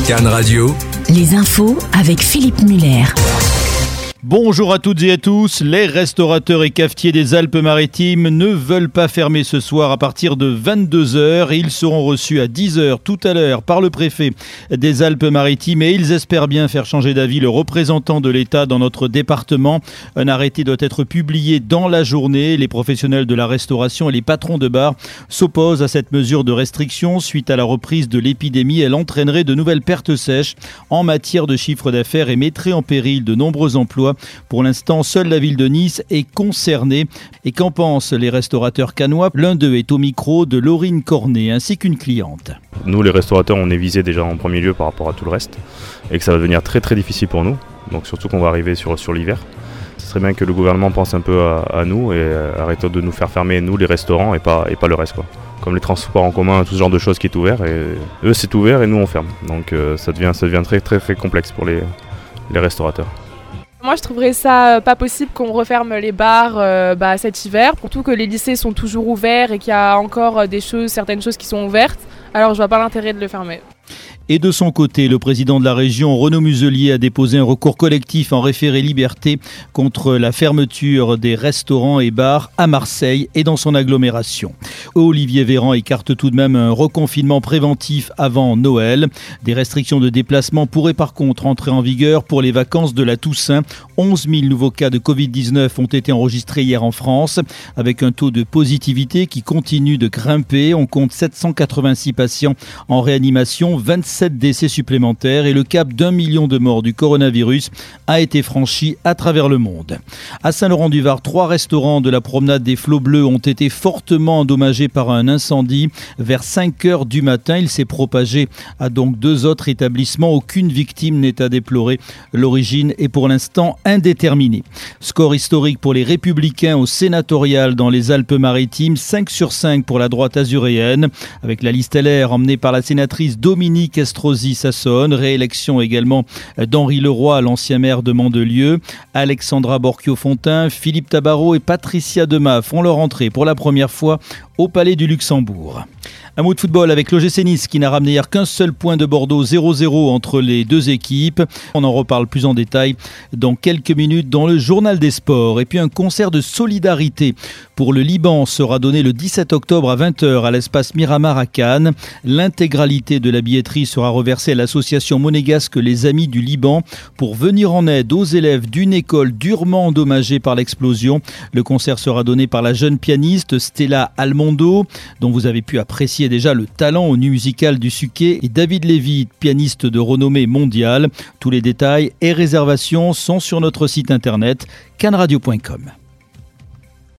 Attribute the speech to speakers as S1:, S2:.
S1: Cannes Radio.
S2: Les infos avec Philippe Muller.
S3: Bonjour à toutes et à tous. Les restaurateurs et cafetiers des Alpes-Maritimes ne veulent pas fermer ce soir à partir de 22h. Ils seront reçus à 10h tout à l'heure par le préfet des Alpes-Maritimes et ils espèrent bien faire changer d'avis le représentant de l'État dans notre département. Un arrêté doit être publié dans la journée. Les professionnels de la restauration et les patrons de bar s'opposent à cette mesure de restriction. Suite à la reprise de l'épidémie, elle entraînerait de nouvelles pertes sèches en matière de chiffre d'affaires et mettrait en péril de nombreux emplois. Pour l'instant, seule la ville de Nice est concernée. Et qu'en pensent les restaurateurs cannois? L'un d'eux est au micro de Laurine Cornet ainsi qu'une cliente.
S4: Nous, les restaurateurs, on est visés déjà en premier lieu par rapport à tout le reste et que ça va devenir très très difficile pour nous. Donc surtout qu'on va arriver sur l'hiver. Ce serait bien que le gouvernement pense un peu à nous et arrête de nous faire fermer, nous, les restaurants et pas le reste, quoi. Comme les transports en commun, tout ce genre de choses qui est ouvert. Et eux, c'est ouvert et nous, on ferme. Donc ça devient très très très complexe pour les restaurateurs.
S5: Moi je trouverais ça pas possible qu'on referme les bars cet hiver, surtout que les lycées sont toujours ouverts et qu'il y a encore certaines choses qui sont ouvertes, alors je vois pas l'intérêt de le fermer.
S3: Et de son côté, le président de la région, Renaud Muselier, a déposé un recours collectif en référé liberté contre la fermeture des restaurants et bars à Marseille et dans son agglomération. Olivier Véran écarte tout de même un reconfinement préventif avant Noël. Des restrictions de déplacement pourraient par contre entrer en vigueur pour les vacances de la Toussaint. 11 000 nouveaux cas de Covid-19 ont été enregistrés hier en France, avec un taux de positivité qui continue de grimper. On compte 786 patients en réanimation, 27 décès supplémentaires et le cap d'1 million de morts du coronavirus a été franchi à travers le monde. À Saint-Laurent-du-Var, 3 restaurants de la promenade des Flots Bleus ont été fortement endommagés par un incendie. Vers 5h du matin, il s'est propagé à donc 2 autres établissements. Aucune victime n'est à déplorer. L'origine est pour l'instant indéterminée. Score historique pour les Républicains au sénatorial dans les Alpes-Maritimes, 5/5 pour la droite azuréenne, avec la liste LR emmenée par la sénatrice Dominique Estrosi-Sassonne, réélection également d'Henri Leroy, l'ancien maire de Mandelieu. Alexandra Borchio-Fontin, Philippe Tabarot et Patricia Demas font leur entrée pour la première fois au Palais du Luxembourg. Un mot de football avec l'OGC Nice qui n'a ramené hier qu'un seul point de Bordeaux, 0-0 entre les deux équipes. On en reparle plus en détail dans quelques minutes dans le Journal des Sports. Et puis un concert de solidarité pour le Liban sera donné le 17 octobre à 20h à l'espace Miramar à Cannes. L'intégralité de la billetterie sera reversée à l'association monégasque Les Amis du Liban pour venir en aide aux élèves d'une école durement endommagée par l'explosion. Le concert sera donné par la jeune pianiste Stella Almondo, dont vous avez pu apprécier déjà le talent au nu musical du Suquet, et David Lévy, pianiste de renommée mondiale. Tous les détails et réservations sont sur notre site internet canradio.com.